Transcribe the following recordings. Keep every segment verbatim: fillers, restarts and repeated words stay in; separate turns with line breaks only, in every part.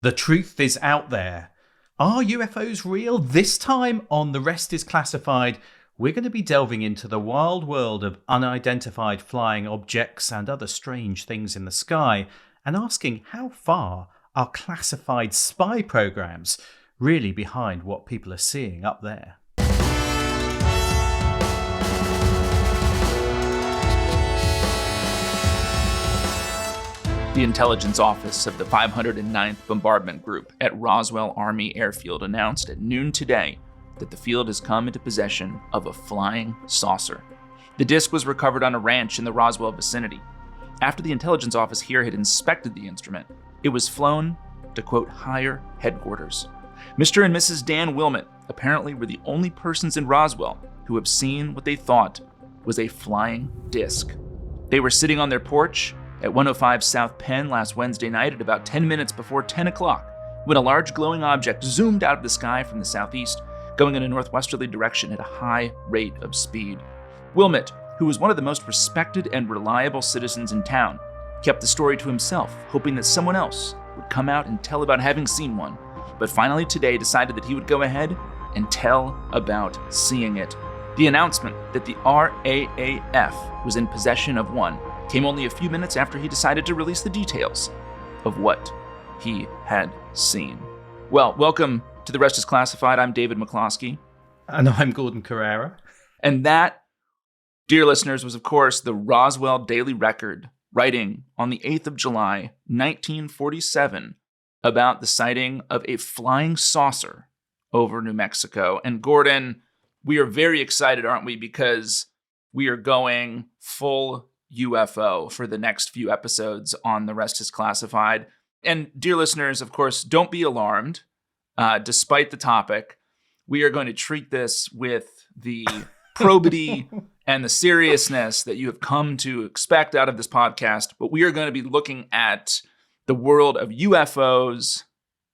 The truth is out there. Are U F Os real? This time on The Rest is Classified, we're going to be delving into the wild world of unidentified flying objects and other strange things in the sky, and asking how far are classified spy programs really behind what people are seeing up there.
The intelligence office of the five hundred ninth Bombardment Group at Roswell Army Airfield announced at noon today that the field has come into possession of a flying saucer. The disc was recovered on a ranch in the Roswell vicinity. After the intelligence office here had inspected the instrument, it was flown to, quote, higher headquarters. Mister and Missus Dan Wilmot apparently were the only persons in Roswell who have seen what they thought was a flying disc. They were sitting on their porch at one oh five South Penn last Wednesday night at about ten minutes before ten o'clock, when a large glowing object zoomed out of the sky from the southeast, going in a northwesterly direction at a high rate of speed. Wilmot, who was one of the most respected and reliable citizens in town, kept the story to himself, hoping that someone else would come out and tell about having seen one, but finally today decided that he would go ahead and tell about seeing it. The announcement that the R A A F was in possession of one came only a few minutes after he decided to release the details of what he had seen. Well, welcome to The Rest is Classified. I'm David McCloskey.
And I'm Gordon Carrera.
And that, dear listeners, was of course the Roswell Daily Record, writing on the eighth of July, nineteen forty-seven, about the sighting of a flying saucer over New Mexico. And Gordon, we are very excited, aren't we? Because we are going full U F O for the next few episodes on The Rest is Classified. And dear listeners, of course, don't be alarmed. Uh, despite the topic, we are going to treat this with the probity and the seriousness that you have come to expect out of this podcast. But we are going to be looking at the world of U F Os,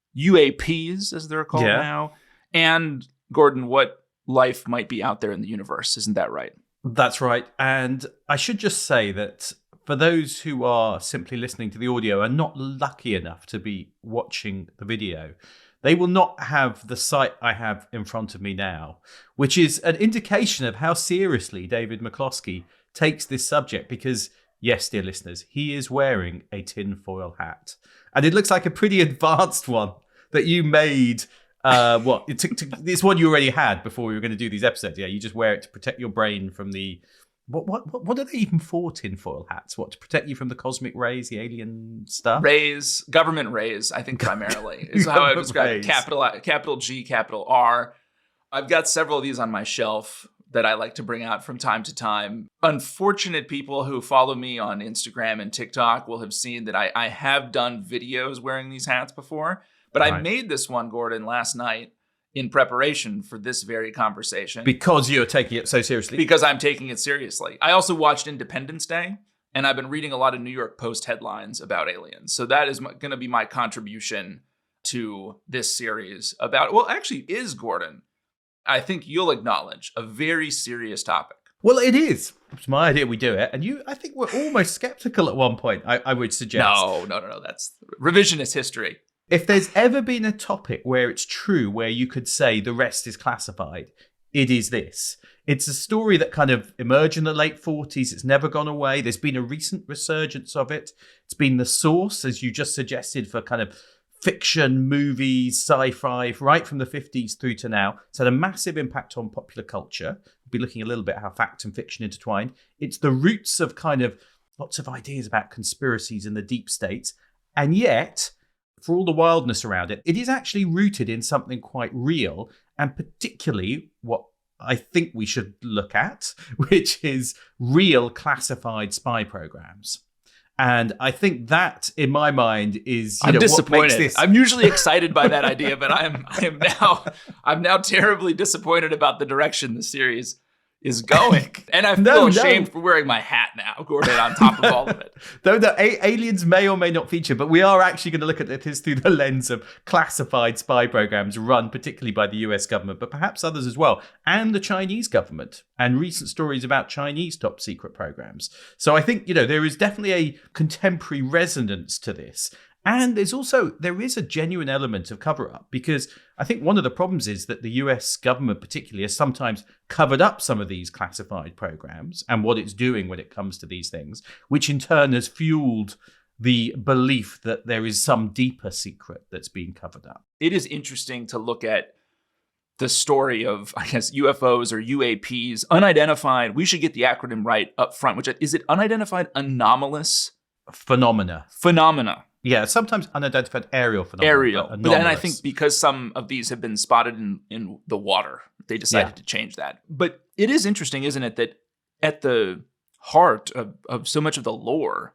U A Ps, as they're called yeah. now, and, Gordon, what life might be out there in the universe. Isn't that right?
That's right. And I should just say that for those who are simply listening to the audio and not lucky enough to be watching the video, they will not have the sight I have in front of me now, which is an indication of how seriously David McCloskey takes this subject. Because, yes, dear listeners, he is wearing a tinfoil hat. And it looks like a pretty advanced one that you made. Uh, what it took to, it's one you already had before we were going to do these episodes. Yeah, you just wear it to protect your brain from the what what what, what are they even for? Tinfoil hats? What, to protect you from the cosmic rays, the alien stuff?
Rays, government rays. I think primarily is how I would describe it. Capital capital G, capital R. I've got several of these on my shelf that I like to bring out from time to time. Unfortunate people who follow me on Instagram and TikTok will have seen that I, I have done videos wearing these hats before. But right. I made this one, Gordon, last night in preparation for this very conversation.
Because you're taking it so seriously?
Because I'm taking it seriously. I also watched Independence Day, and I've been reading a lot of New York Post headlines about aliens. So that is going to be my contribution to this series about, well, actually is, Gordon, I think you'll acknowledge, a very serious topic.
Well, it is. It's my idea we do it. And you, I think we're almost skeptical at one point, I, I would suggest.
No, no, no, no. That's revisionist history.
If there's ever been a topic where it's true, where you could say the rest is classified, it is this. It's a story that kind of emerged in the late forties. It's never gone away. There's been a recent resurgence of it. It's been the source, as you just suggested, for kind of fiction, movies, sci-fi, right from the fifties through to now. It's had a massive impact on popular culture. We'll be looking a little bit at how fact and fiction intertwine. It's the roots of kind of lots of ideas about conspiracies in the deep states. And yet, for all the wildness around it, it is actually rooted in something quite real, and particularly what I think we should look at, which is real classified spy programs. And I think that, in my mind, is you
I'm
know,
disappointed.
What makes this...
I'm usually excited by that idea, but I am I am now I'm now terribly disappointed about the direction the series is going. And I feel no, ashamed no. for wearing my hat now, Gordon, on top of all of it.
Though the a- aliens may or may not feature, but we are actually going to look at this through the lens of classified spy programs run particularly by the U S government, but perhaps others as well, and the Chinese government, and recent stories about Chinese top secret programs. So I think, you know, there is definitely a contemporary resonance to this. And there's also, there is a genuine element of cover-up, because I think one of the problems is that the U S government particularly has sometimes covered up some of these classified programs and what it's doing when it comes to these things, which in turn has fueled the belief that there is some deeper secret that's being covered up.
It is interesting to look at the story of, I guess, U F Os or U A Ps, unidentified. We should get the acronym right up front, which is it unidentified anomalous
Phenomena.
Phenomena.
Yeah, sometimes unidentified aerial phenomena.
Aerial.
But
But then I
anomalous.
think because some of these have been spotted in, in the water, they decided
Yeah.
to change that. But it is interesting, isn't it, that at the heart of, of so much of the lore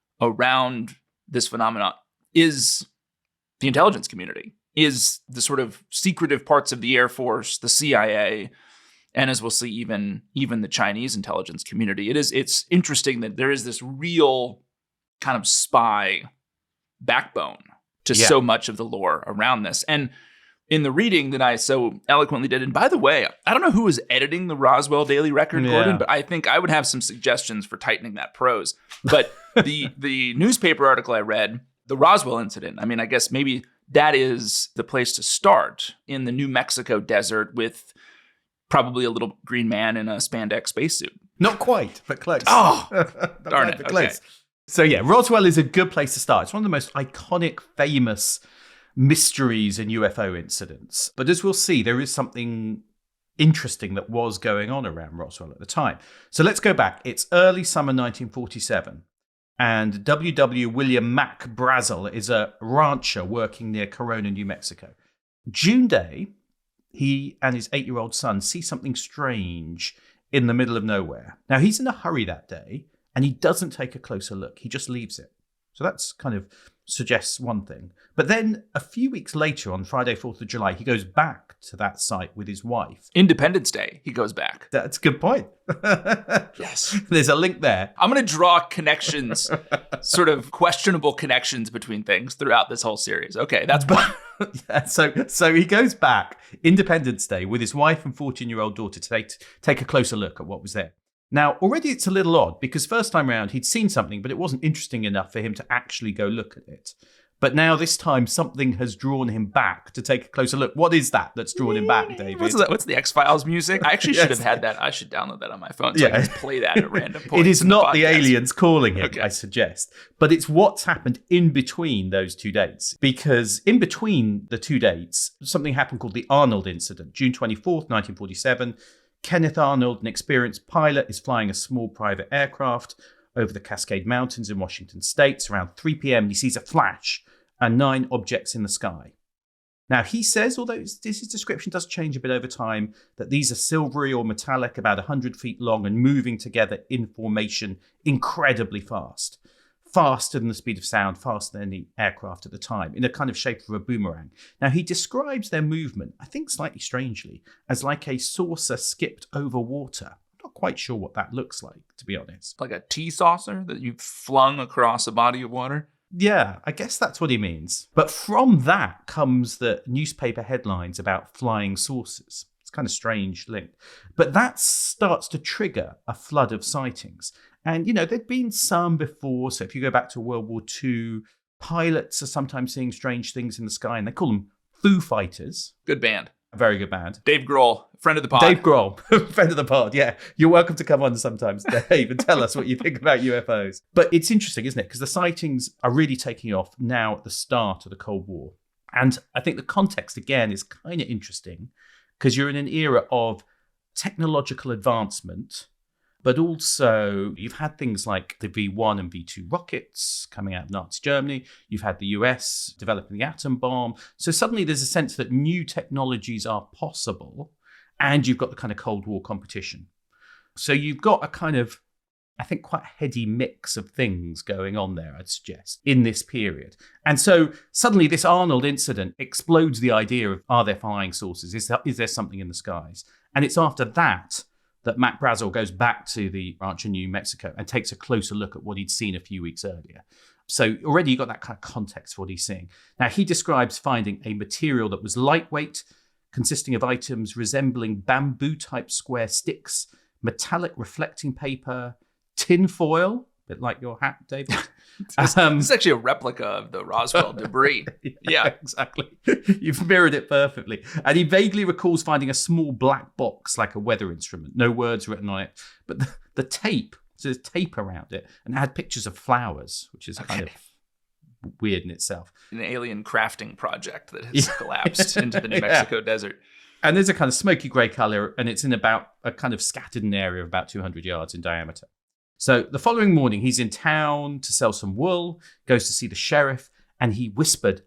around this phenomenon is the intelligence community, is the sort of secretive parts of the Air Force, the C I A, and as we'll see, even, even the Chinese intelligence community. It is, it's interesting that there is this real kind of spy backbone to
Yeah.
so much of the lore around this. And in the reading that I so eloquently did, and by the way, I don't know who was editing the Roswell Daily Record,
Yeah.
Gordon, but I think I would have some suggestions for tightening that prose. But the the newspaper article I read, the Roswell incident, I mean, I guess maybe that is the place to start in the New Mexico desert with probably a little green man in a spandex spacesuit.
Not quite, but close.
Oh,
Not
darn
quite,
it.
but close.
Okay.
So yeah, Roswell is a good place to start. It's one of the most iconic, famous mysteries and U F O incidents. But as we'll see, there is something interesting that was going on around Roswell at the time. So let's go back. It's early summer nineteen forty-seven. And W W. William Mac Brazel is a rancher working near Corona, New Mexico. June day, he and his eight-year-old son see something strange in the middle of nowhere. Now, he's in a hurry that day, and he doesn't take a closer look. He just leaves it. So that's kind of suggests one thing. But then a few weeks later, on Friday, fourth of July, he goes back to that site with his wife.
Independence Day, he goes back.
That's a good point.
Yes.
There's a link there.
I'm going to draw connections, sort of questionable connections between things throughout this whole series. Okay, that's one.
Yeah, so so he goes back Independence Day with his wife and fourteen-year-old daughter to take, take a closer look at what was there. Now, already it's a little odd because first time round he'd seen something, but it wasn't interesting enough for him to actually go look at it. But now this time something has drawn him back to take a closer look. What is that that's drawn him back, David?
What's, that? What's the X-Files music? I actually
Yes.
should have had that. I should download that on my phone so I
Yeah.
can just play that at random points.
It is
in
not the
podcast.
aliens calling him,
Okay.
I suggest. But it's what's happened in between those two dates. Because in between the two dates, something happened called the Arnold incident. June twenty-fourth, nineteen forty-seven. Kenneth Arnold, an experienced pilot, is flying a small private aircraft over the Cascade Mountains in Washington State. Around three p.m., he sees a flash and nine objects in the sky. Now, he says, although his his description does change a bit over time, that these are silvery or metallic, about one hundred feet long and moving together in formation incredibly fast. Faster than the speed of sound, faster than any aircraft at the time, in a kind of shape of a boomerang. Now, he describes their movement, I think slightly strangely, as like a saucer skipped over water. I'm not quite sure what that looks like, to be honest.
Like a tea saucer that you've flung across a body of water?
Yeah, I guess that's what he means. But from that comes the newspaper headlines about flying saucers. It's kind of strange link. But that starts to trigger a flood of sightings. And, you know, there'd been some before. So if you go back to World War Two, pilots are sometimes seeing strange things in the sky, and they call them Foo Fighters.
Good band.
A very good band.
Dave Grohl, friend of the pod.
Dave Grohl, friend of the pod. Yeah, you're welcome to come on sometimes, Dave, and tell us what you think about U F Os. But it's interesting, isn't it? Because the sightings are really taking off now at the start of the Cold War. And I think the context, again, is kind of interesting because you're in an era of technological advancement, but also you've had things like the V one and V two rockets coming out of Nazi Germany. You've had the U S developing the atom bomb. So suddenly there's a sense that new technologies are possible, and you've got the kind of Cold War competition. So you've got a kind of, I think, quite heady mix of things going on there, I'd suggest, in this period. And so suddenly this Arnold incident explodes the idea of, are there flying saucers? Is there, is there something in the skies? And it's after that that Mac Brazel goes back to the ranch in New Mexico and takes a closer look at what he'd seen a few weeks earlier. So already you got that kind of context for what he's seeing. Now, he describes finding a material that was lightweight, consisting of items resembling bamboo-type square sticks, metallic reflecting paper, tin foil, bit like your hat, David.
This,
um,
this is actually a replica of the Roswell debris.
yeah,
Yeah.
exactly. You've mirrored it perfectly. And he vaguely recalls finding a small black box like a weather instrument. No words written on it, but the, the tape, so there's tape around it, and it had pictures of flowers, which is kind
Okay.
of weird in itself.
An alien crafting project that has
Yeah.
collapsed into the New
Yeah.
Mexico desert.
And there's a kind of smoky grey colour, and it's in about a kind of scattered in area of about two hundred yards in diameter. So the following morning, he's in town to sell some wool, goes to see the sheriff, and he whispered,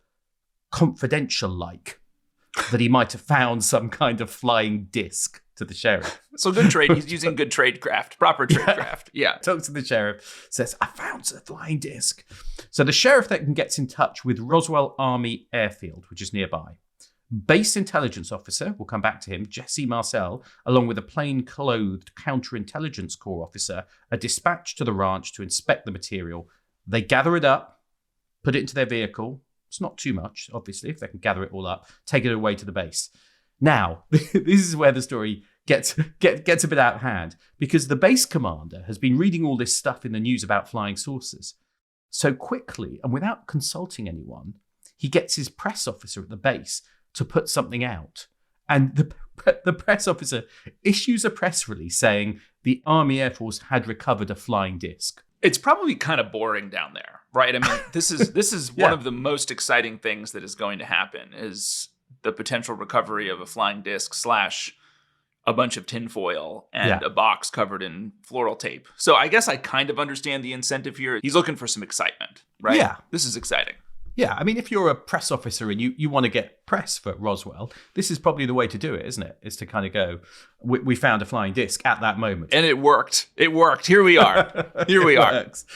confidential-like, that he might have found some kind of flying disc to the sheriff.
So good trade. He's using good tradecraft, proper tradecraft. Yeah.
Talks to the sheriff, says, I found a flying disc. So the sheriff then gets in touch with Roswell Army Airfield, which is nearby. Base intelligence officer, we'll come back to him, Jesse Marcel, along with a plain-clothed counterintelligence corps officer, are dispatched to the ranch to inspect the material. They gather it up, put it into their vehicle. It's not too much, obviously, if they can gather it all up, take it away to the base. Now, this is where the story gets, get, gets a bit out of hand, because the base commander has been reading all this stuff in the news about flying saucers. So quickly, and without consulting anyone, he gets his press officer at the base to put something out. And the, the press officer issues a press release saying the Army Air Force had recovered a flying disc.
It's probably kind of boring down there, right? I mean, this is this is
Yeah.
one of the most exciting things that is going to happen is the potential recovery of a flying disc slash a bunch of tinfoil and
Yeah.
a box covered in floral tape. So I guess I kind of understand the incentive here. He's looking for some excitement, right?
Yeah.
This is exciting.
Yeah, I mean, if you're a press officer and you, you want to get press for Roswell, this is probably the way to do it, isn't it? Is to kind of go, we, we found a flying disc at that moment.
And it worked. It worked. Here we are. Here we
It
are.
works.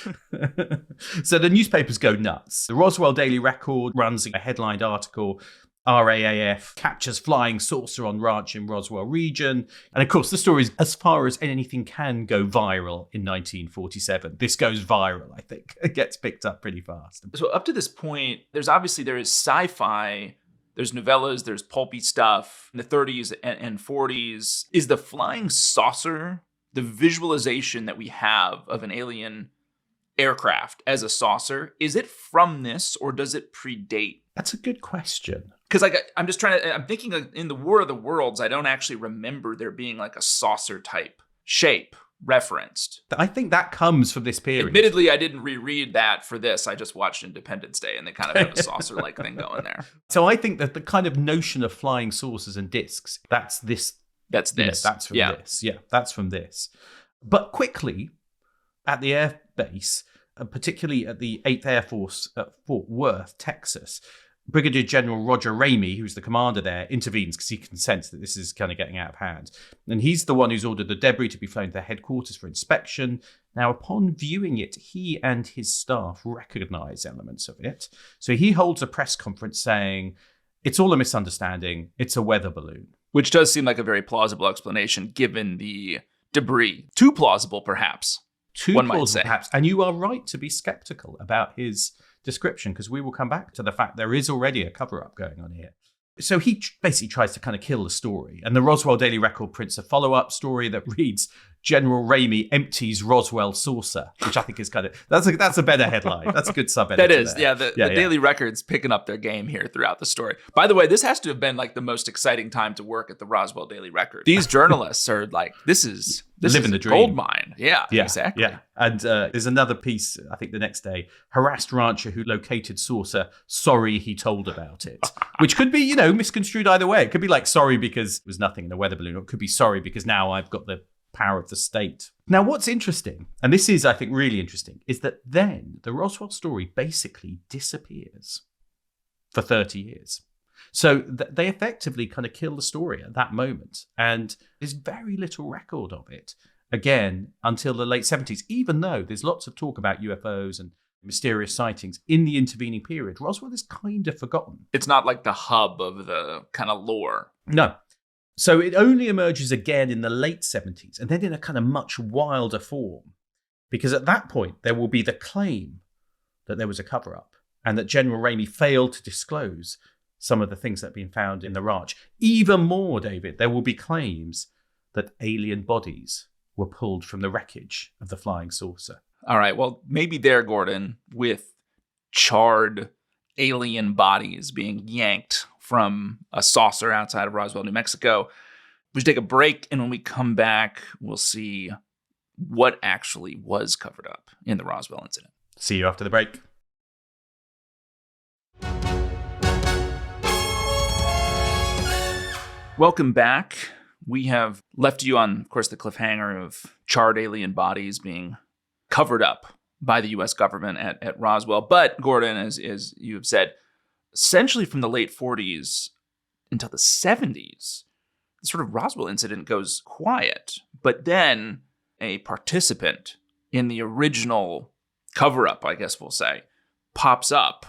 So the newspapers go nuts. The Roswell Daily Record runs a headlined article, R A A F captures flying saucer on ranch in Roswell region. And of course, the story is as far as anything can go viral in nineteen forty-seven. This goes viral, I think. It gets picked up pretty fast.
So up to this point, there's obviously there is sci-fi, there's novellas, there's pulpy stuff in the thirties and, and forties. Is the flying saucer the visualization that we have of an alien aircraft as a saucer? Is it from this or does it predate?
That's a good question.
Because like I'm just trying to, I'm thinking like in the War of the Worlds, I don't actually remember there being like a saucer type shape referenced.
I think that comes from this period.
Admittedly, I didn't reread that for this. I just watched Independence Day and they kind of have a saucer-like thing going there.
So I think that the kind of notion of flying saucers and discs, that's this.
That's
you know,
this.
that's from
yeah.
this. Yeah, that's from this. But quickly, at the air base, uh, particularly at the eighth Air Force at Fort Worth, Texas, Brigadier General Roger Ramey, who's the commander there, intervenes because he can sense that this is kind of getting out of hand. And he's the one who's ordered the debris to be flown to their headquarters for inspection. Now, upon viewing it, he and his staff recognize elements of it. So he holds a press conference saying, it's all a misunderstanding. It's a weather balloon.
Which does seem like a very plausible explanation given the debris. Too plausible, perhaps.
Too
One might
plausible,
say.
perhaps. And you are right to be skeptical about his description, because we will come back to the fact there is already a cover-up going on here. So he tr- basically tries to kind of kill the story. And the Roswell Daily Record prints a follow-up story that reads, General Ramey empties Roswell saucer, which I think is kind of, that's a, that's a better headline. That's a good sub-editor.
That is,
there.
yeah. The,
Yeah,
the
yeah.
Daily Record's picking up their game here throughout the story. By the way, this has to have been like the most exciting time to work at the Roswell Daily Record. These journalists are like, this is this
Living
is
the
a
dream.
gold mine. Yeah,
Yeah,
exactly.
Yeah. And uh, there's another piece, I think the next day, harassed rancher who located saucer, sorry he told about it. Which could be, you know, misconstrued either way. It could be like, sorry because there was nothing in the weather balloon. Or it could be sorry because now I've got the power of the state. Now, what's interesting, and this is, I think, really interesting, is that then the Roswell story basically disappears for thirty years. So th- they effectively kind of kill the story at that moment. And there's very little record of it, again, until the late seventies, even though there's lots of talk about U F Os and mysterious sightings in the intervening period. Roswell is kind of forgotten.
It's not like the hub of the kind of lore.
No. So it only emerges again in the late seventies, and then in a kind of much wilder form. Because at that point, there will be the claim that there was a cover-up and that General Ramey failed to disclose some of the things that have been found in the ranch. Even more, David, there will be claims that alien bodies were pulled from the wreckage of the flying saucer.
All right. Well, maybe there, Gordon, with charred alien bodies being yanked from a saucer outside of Roswell, New Mexico. We should take a break, and when we come back, we'll see what actually was covered up in the Roswell incident.
See you after the break.
Welcome back. We have left you on, of course, the cliffhanger of charred alien bodies being covered up by the U S government at, at Roswell. But, Gordon, as, as you have said, essentially from the late forties until the seventies, the sort of Roswell incident goes quiet. But then a participant in the original cover-up, I guess we'll say, pops up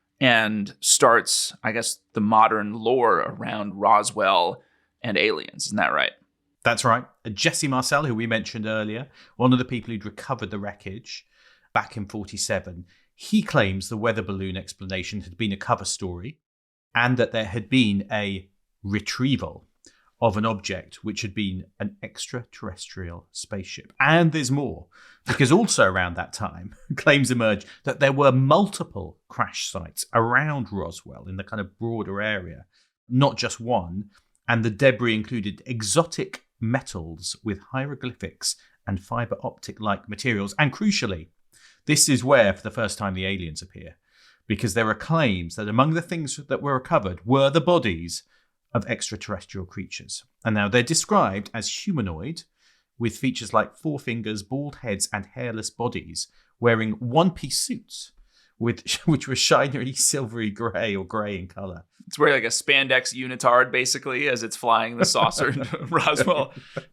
and starts, I guess, the modern lore around Roswell and aliens. Isn't that right?
That's right. Jesse Marcel, who we mentioned earlier, one of the people who'd recovered the wreckage back in forty-seven, he claims the weather balloon explanation had been a cover story and that there had been a retrieval of an object which had been an extraterrestrial spaceship. And there's more, because also around that time, claims emerged that there were multiple crash sites around Roswell in the kind of broader area, not just one, and the debris included exotic metals with hieroglyphics and fiber optic-like materials. And crucially, this is where, for the first time, the aliens appear, because there are claims that among the things that were recovered were the bodies of extraterrestrial creatures. And now they're described as humanoid, with features like four fingers, bald heads, and hairless bodies, wearing one-piece suits, with, which were shiny, silvery grey or grey in colour.
It's wearing like a spandex unitard, basically, as it's flying the saucer into Roswell.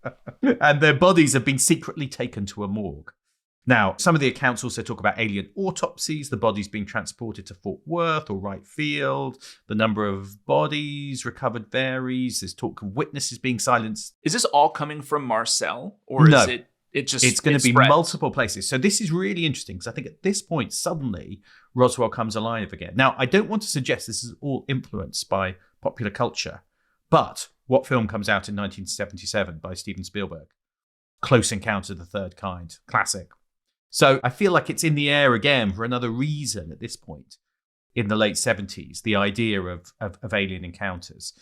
And their bodies have been secretly taken to a morgue. Now, some of the accounts also talk about alien autopsies, the bodies being transported to Fort Worth or Wright Field. The number of bodies recovered varies. There's talk of witnesses being silenced.
Is this all coming from Marcel, or
No.
is it it just
It's going
it
to be
spreads?
multiple places. So this is really interesting because I think at this point, suddenly, Roswell comes alive again. Now, I don't want to suggest this is all influenced by popular culture, but what film comes out in nineteen seventy-seven by Steven Spielberg? Close Encounters of the Third Kind. Classic. So I feel like it's in the air again for another reason at this point in the late seventies, the idea of, of, of alien encounters.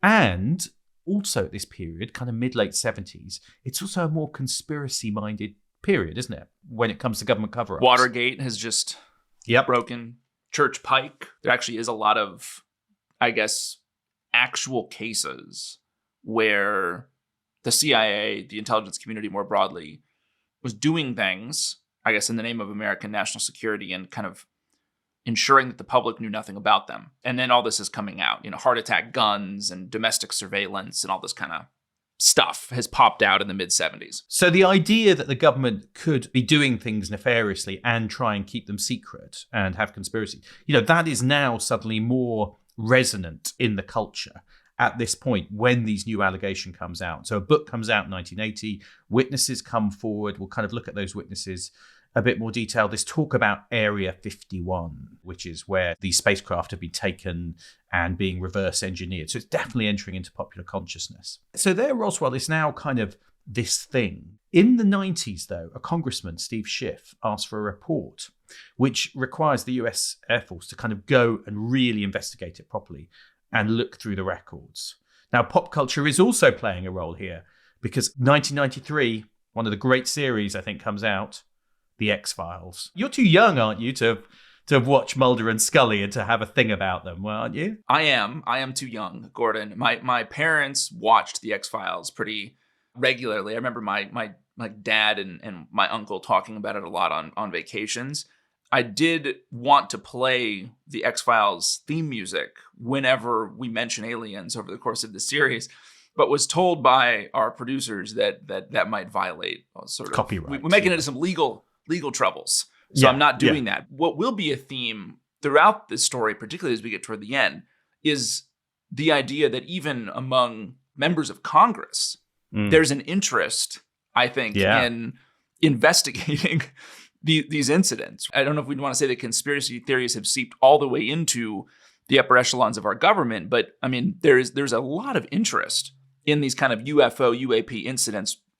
And also at this period, kind of mid-late seventies, it's also a more conspiracy-minded period, isn't it? When it comes to government cover-ups.
Watergate has just
Yep.
broken. Church Pike. There actually is a lot of, I guess, actual cases where the C I A, the intelligence community more broadly, was doing things, I guess, in the name of American national security and kind of ensuring that the public knew nothing about them. And then all this is coming out, you know, heart attack guns and domestic surveillance and all this kind of stuff has popped out in the mid seventies.
So the idea that the government could be doing things nefariously and try and keep them secret and have conspiracy, you know, that is now suddenly more resonant in the culture at this point when these new allegation comes out. So a book comes out in nineteen eighty, witnesses come forward, we'll kind of look at those witnesses a bit more detail. There's talk about Area fifty-one, which is where these spacecraft have been taken and being reverse engineered. So it's definitely entering into popular consciousness. So there, Roswell is now kind of this thing. In the nineties, though, a congressman, Steve Schiff, asked for a report which requires the U S Air Force to kind of go and really investigate it properly and look through the records. Now, pop culture is also playing a role here because nineteen ninety-three, one of the great series, I think, comes out, The X-Files. You're too young, aren't you, to have, to have watched Mulder and Scully and to have a thing about them, well, aren't you?
I am. I am too young, Gordon. My my parents watched The X-Files pretty regularly. I remember my my my dad and, and my uncle talking about it a lot on, on vacations. I did want to play the X-Files theme music whenever we mention aliens over the course of the series, but was told by our producers that that that might violate sort of
copyright.
We, we're making it into some legal legal troubles. So
Yeah,
I'm not doing
yeah.
that. What will be a theme throughout this story, particularly as we get toward the end, is the idea that even among members of Congress,
Mm.
there's an interest, I think,
Yeah.
in investigating the, these incidents. I don't know if we'd want to say that conspiracy theories have seeped all the way into the upper echelons of our government, but I mean, there is there's a lot of interest in these kind of U F O, U A P incidents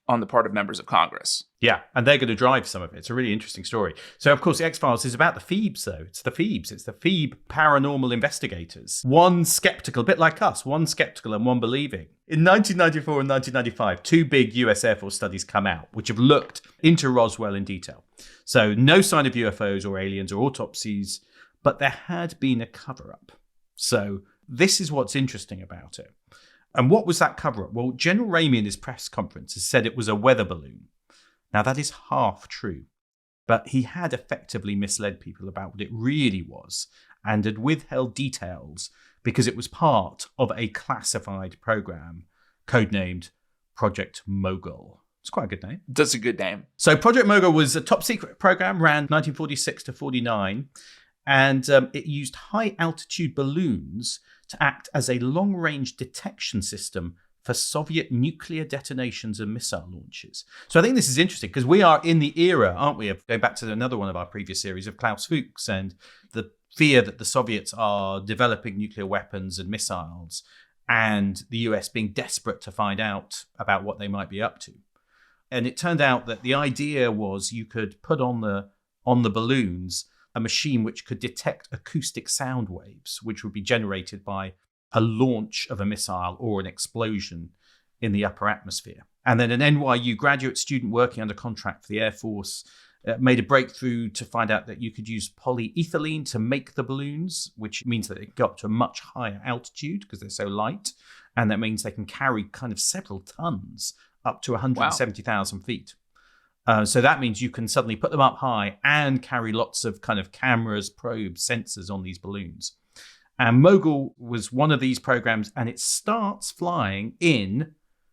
on the part of members of Congress.
Yeah, and they're going to drive some of it. It's a really interesting story. So, of course, the X-Files is about the Phoebes, though. It's the Phoebes. It's the Phoebe paranormal investigators. One skeptical, a bit like us, one skeptical and one believing. In nineteen ninety-four and nineteen ninety-five, two big U S Air Force studies come out, which have looked into Roswell in detail. So no sign of U F Os or aliens or autopsies, but there had been a cover-up. So this is what's interesting about it. And what was that cover-up? Well, General Ramey in his press conference has said it was a weather balloon. Now, that is half true, but he had effectively misled people about what it really was and had withheld details because it was part of a classified program codenamed Project Mogul. It's quite a good name.
That's a good name.
So Project Mogul was a top secret program, ran nineteen forty-six to forty-nine, and um, it used high-altitude balloons to act as a long-range detection system for Soviet nuclear detonations and missile launches. So I think this is interesting because we are in the era, aren't we, of going back to another one of our previous series of Klaus Fuchs and the fear that the Soviets are developing nuclear weapons and missiles, and the U S being desperate to find out about what they might be up to. And it turned out that the idea was you could put on the on the balloons a machine which could detect acoustic sound waves, which would be generated by a launch of a missile or an explosion in the upper atmosphere. And then an N Y U graduate student working under contract for the Air Force uh, made a breakthrough to find out that you could use polyethylene to make the balloons, which means that it got up to a much higher altitude because they're so light. And that means they can carry kind of several tons up to one hundred seventy thousand wow. feet. Uh, so that means you can suddenly put them up high and carry lots of kind of cameras, probes, sensors on these balloons. And Mogul was one of these programs, and it starts flying in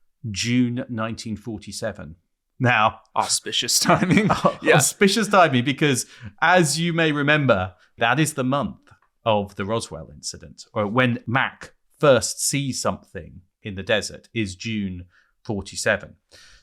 June nineteen forty-seven. Now,
auspicious timing.
yeah. Auspicious timing, because as you may remember, that is the month of the Roswell incident, or when Mac first sees something in the desert is June forty-seven.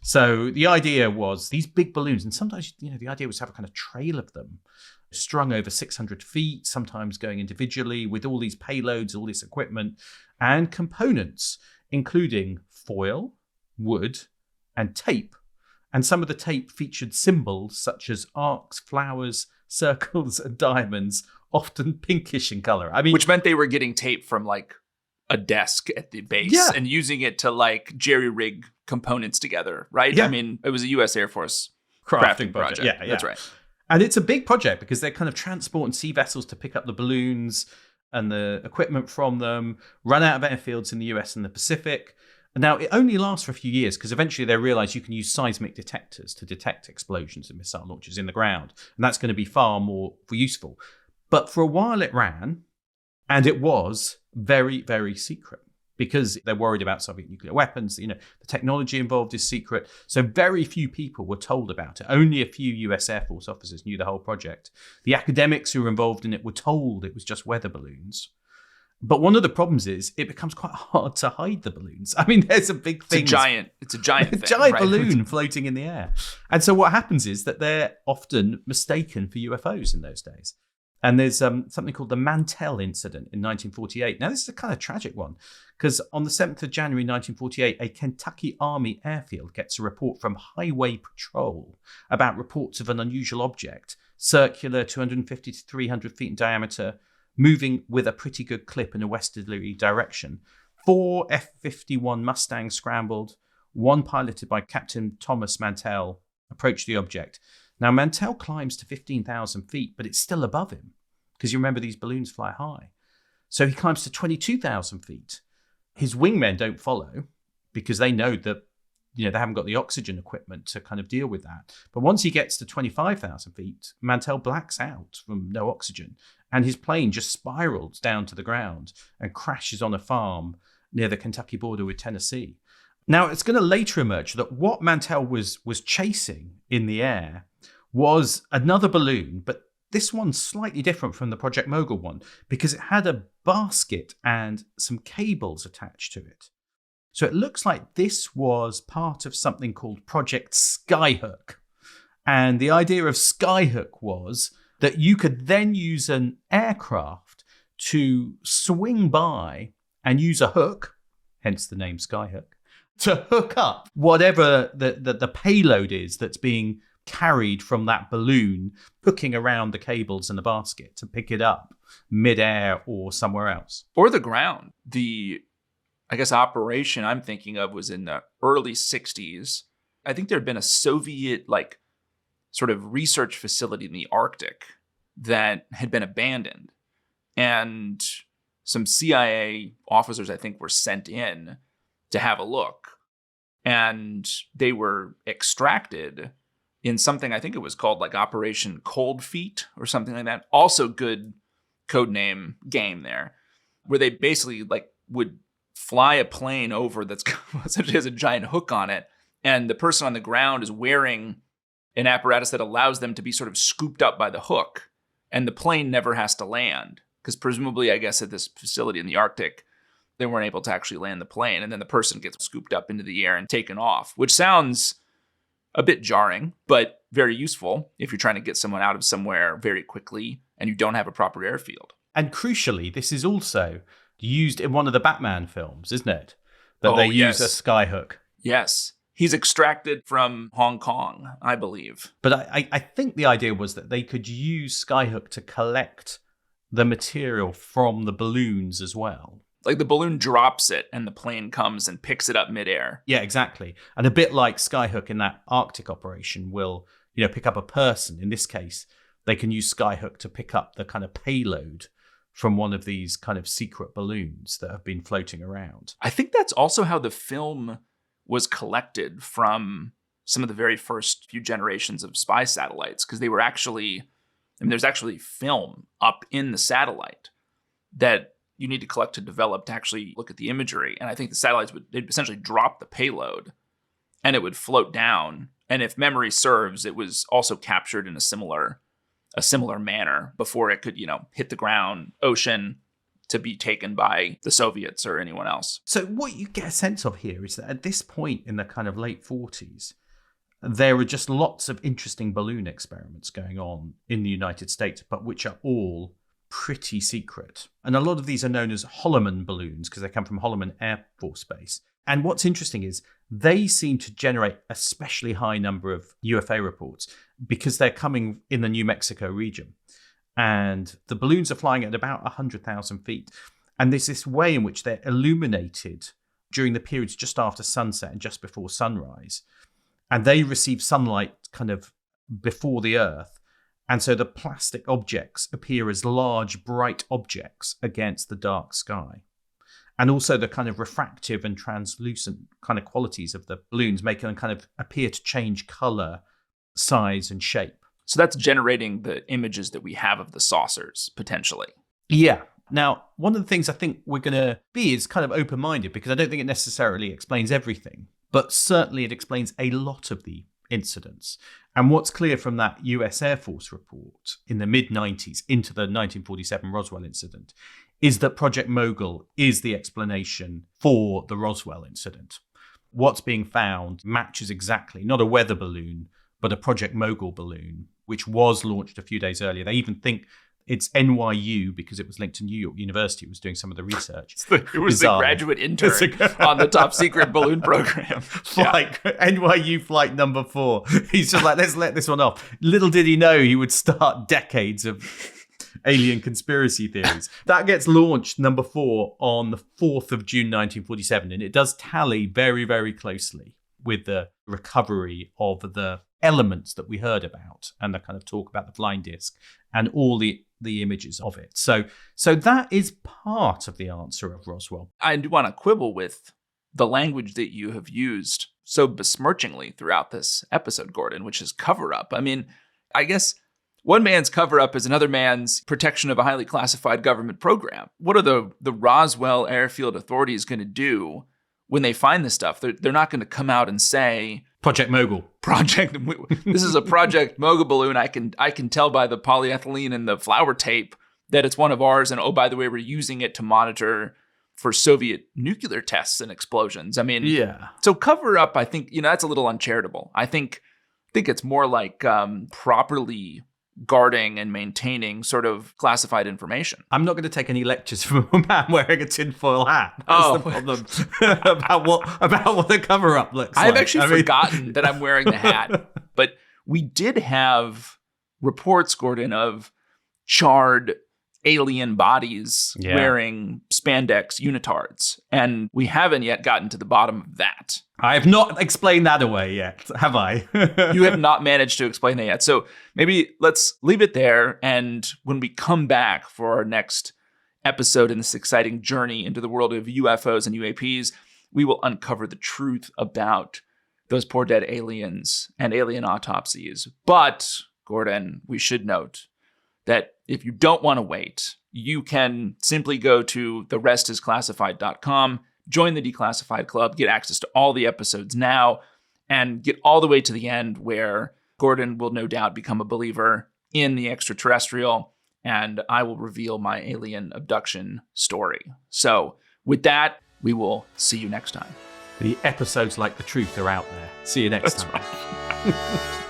So the idea was these big balloons, and sometimes, you know, the idea was to have a kind of trail of them strung over six hundred feet, sometimes going individually with all these payloads, all this equipment and components, including foil, wood, and tape. And some of the tape featured symbols such as arcs, flowers, circles, and diamonds, often pinkish in color. I mean,
which meant they were getting tape from like a desk at the base
yeah.
and using it to like jerry rig components together, right?
Yeah.
I mean, it was a U S Air Force
crafting,
crafting project.
project. Yeah, yeah,
that's right.
And it's a big project because they're kind of transporting sea vessels to pick up the balloons and the equipment from them, run out of airfields in the U S and the Pacific. And now it only lasts for a few years because eventually they realize you can use seismic detectors to detect explosions and missile launches in the ground. And that's going to be far more useful. But for a while it ran, and it was very, very secret because they're worried about Soviet nuclear weapons. You know, the technology involved is secret. So very few people were told about it. Only a few U S Air Force officers knew the whole project. The academics who were involved in it were told it was just weather balloons. But one of the problems is it becomes quite hard to hide the balloons. I mean, there's a big thing.
It's a giant, it's a giant, thing,
giant
right?
balloon floating in the air. And so what happens is that they're often mistaken for U F Os in those days. And there's um, something called the Mantell incident in nineteen forty-eight. Now, this is a kind of tragic one because on the seventh of January nineteen forty-eight, a Kentucky Army airfield gets a report from Highway Patrol about reports of an unusual object, circular, two hundred fifty to three hundred feet in diameter, moving with a pretty good clip in a westerly direction. Four F fifty-one Mustangs scrambled, one piloted by Captain Thomas Mantell, approached the object. Now, Mantell climbs to fifteen thousand feet, but it's still above him because you remember these balloons fly high. So he climbs to twenty-two thousand feet. His wingmen don't follow because they know that, you know, they haven't got the oxygen equipment to kind of deal with that. But once he gets to twenty-five thousand feet, Mantell blacks out from no oxygen and his plane just spirals down to the ground and crashes on a farm near the Kentucky border with Tennessee. Now, it's going to later emerge that what Mantell was was chasing in the air was another balloon, but this one's slightly different from the Project Mogul one because it had a basket and some cables attached to it. So it looks like this was part of something called Project Skyhook. And the idea of Skyhook was that you could then use an aircraft to swing by and use a hook, hence the name Skyhook, to hook up whatever the, the, the payload is that's being carried from that balloon, hooking around the cables in the basket to pick it up midair or somewhere else.
Or the ground. The, I guess, operation I'm thinking of was in the early sixties. I think there had been a Soviet, like, sort of research facility in the Arctic that had been abandoned. And some C I A officers, I think, were sent in to have a look. And they were extracted in something, I think it was called like Operation Cold Feet or something like that. Also good code name game there, where they basically like would fly a plane over that's essentially has a giant hook on it. And the person on the ground is wearing an apparatus that allows them to be sort of scooped up by the hook. And the plane never has to land. Because presumably, I guess, at this facility in the Arctic, they weren't able to actually land the plane. And then the person gets scooped up into the air and taken off, which sounds a bit jarring, but very useful if you're trying to get someone out of somewhere very quickly and you don't have a proper airfield.
And crucially, this is also used in one of the Batman films, isn't it? That
Oh,
they
yes.
use a skyhook.
Yes. He's extracted from Hong Kong, I believe.
But I, I think the idea was that they could use skyhook to collect the material from the balloons as well.
Like the balloon drops it and the plane comes and picks it up midair.
Yeah, exactly. And a bit like skyhook in that Arctic operation will, you know, pick up a person. In this case, they can use skyhook to pick up the kind of payload from one of these kind of secret balloons that have been floating around.
I think that's also how the film was collected from some of the very first few generations of spy satellites, because they were actually, I mean, there's actually film up in the satellite that you need to collect to develop to actually look at the imagery. And I think the satellites would they'd essentially drop the payload and it would float down. And if memory serves, it was also captured in a similar a similar manner before it could, you know, hit the ground, ocean, to be taken by the Soviets or anyone else.
So what you get a sense of here is that at this point in the kind of late forties, there are just lots of interesting balloon experiments going on in the United States, but which are all pretty secret. And a lot of these are known as Holloman balloons because they come from Holloman Air Force Base. And what's interesting is they seem to generate a especially high number of U F O reports because they're coming in the New Mexico region. And the balloons are flying at about one hundred thousand feet. And there's this way in which they're illuminated during the periods just after sunset and just before sunrise. And they receive sunlight kind of before the Earth. And so the plastic objects appear as large, bright objects against the dark sky. And also the kind of refractive and translucent kind of qualities of the balloons make them kind of appear to change color, size, and shape.
So that's generating the images that we have of the saucers, potentially.
Yeah. Now, one of the things I think we're going to be is kind of open-minded because I don't think it necessarily explains everything, but certainly it explains a lot of the incidents. And what's clear from that U S Air Force report in the mid nineties into the nineteen forty-seven Roswell incident is that Project Mogul is the explanation for the Roswell incident. What's being found matches exactly, not a weather balloon, but a Project Mogul balloon, which was launched a few days earlier. they even think it's N Y U because it was linked to New York University. It was doing some of the research.
It was Bizarre. The graduate intern on the top secret balloon program.
Flight, yeah. N Y U flight number four. He's just like, let's let this one off. Little did he know he would start decades of alien conspiracy theories. That gets launched, number four, on the fourth of June, nineteen forty-seven. And it does tally very, very closely with the recovery of the elements that we heard about and the kind of talk about the flying disc and all the the images of it. So so that is part of the answer of Roswell.
I do want to quibble with the language that you have used so besmirchingly throughout this episode, Gordon, which is cover up. I mean, I guess one man's cover up is another man's protection of a highly classified government program. What are the, the Roswell Airfield authorities going to do when they find this stuff? They're, they're not going to come out and say,
Project Mogul.
Project. This is a Project Mogul balloon. I can I can tell by the polyethylene and the flower tape that it's one of ours. And oh, by the way, we're using it to monitor for Soviet nuclear tests and explosions. I mean,
yeah.
So cover up, I think, you know, that's a little uncharitable. I think I think it's more like um, properly guarding and maintaining sort of classified information.
I'm not going to take any lectures from a man wearing a tinfoil hat. That's
Oh.
the problem about what about what the cover-up looks like.
I've actually
I mean-
forgotten that I'm wearing the hat. But we did have reports, Gordon, of charred alien bodies
Yeah.
wearing spandex unitards. And we haven't yet gotten to the bottom of that.
I have not explained that away yet, have I?
You have not managed to explain that yet. So maybe let's leave it there. And when we come back for our next episode in this exciting journey into the world of U F Os and U A Ps, we will uncover the truth about those poor dead aliens and alien autopsies. But, Gordon, we should note that if you don't want to wait, you can simply go to the rest is classified dot com, join the Declassified Club, get access to all the episodes now, and get all the way to the end where Gordon will no doubt become a believer in the extraterrestrial, and I will reveal my alien abduction story. So with that, we will see you next time.
The episodes like the truth are out there. See you next
That's
time.
right.